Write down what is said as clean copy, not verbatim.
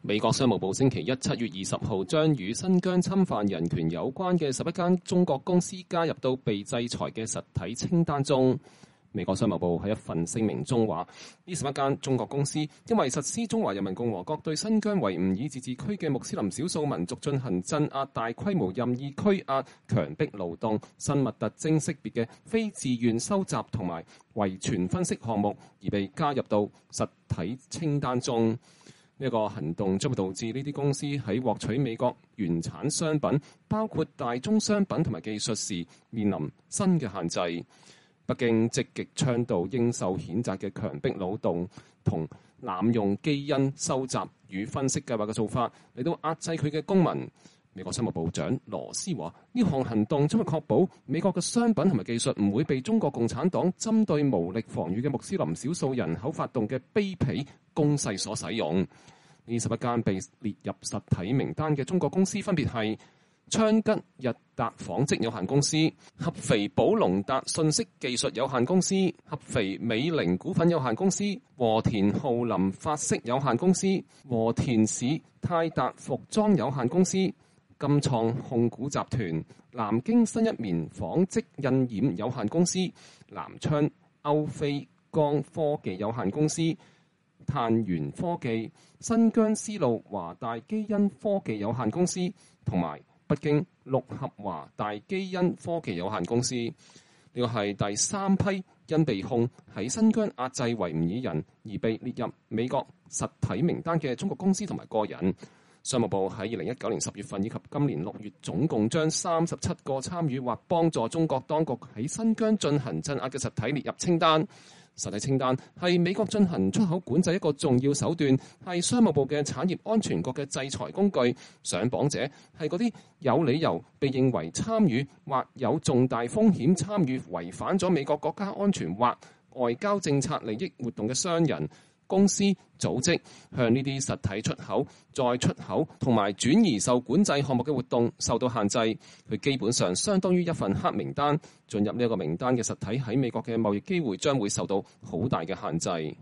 美國商務部星期一7月20號將與新疆侵犯人權有關嘅11間中國公司加入到被制裁嘅實體清單中。美國商務部喺一份聲明中話，呢11間中國公司因為實施中華人民共和國對新疆維吾爾自治區嘅穆斯林少數民族進行鎮壓、大規模任意拘押、強迫勞動、生物特徵識別嘅非自願收集同埋遺傳分析項目而被加入到實體清單中。呢個行動將會導致呢啲公司喺獲取美國原產商品，包括大宗商品同埋技術時，面臨新嘅限制。北京積極倡導應受譴責嘅強迫勞動同濫用基因收集與分析計劃嘅做法，嚟到壓制佢嘅公民。美國商務部長羅斯話：呢項行動將會確保美國嘅商品同埋技術唔會被中國共產黨針對無力防禦嘅穆斯林少數人口發動嘅卑鄙攻勢所使用。呢11間被列入實體名單嘅中國公司分別係昌吉日達紡織有限公司、合肥寶龍達信息技術有限公司、合肥美菱股份有限公司、和田浩林法式有限公司、和田市泰達服裝有限公司、金創控股集團、南京新一棉紡織印染有限公司、南昌歐菲光科技有限公司、碳源科技、新疆絲路華大基因科技有限公司同埋北京六合華大基因科技有限公司。呢個係第3批因被控喺新疆壓制維吾爾人而被列入美國實體名單嘅中國公司同埋個人。商務部喺2019年10月份以及今年6月總共將37個參與或幫助中國當局喺新疆進行鎮壓嘅實體列入清單。實體清單係美國進行出口管制一個重要手段，係商務部嘅產業安全局嘅制裁工具。上榜者係嗰啲有理由被認為參與或有重大風險參與違反咗美國國家安全或外交政策利益活動嘅商人、公司、組織，向呢啲實體出口、再出口同埋轉移受管制項目嘅活動受到限制。佢基本上相當於一份黑名單。進入呢一個名單嘅實體喺美國嘅貿易機會將會受到好大嘅限制。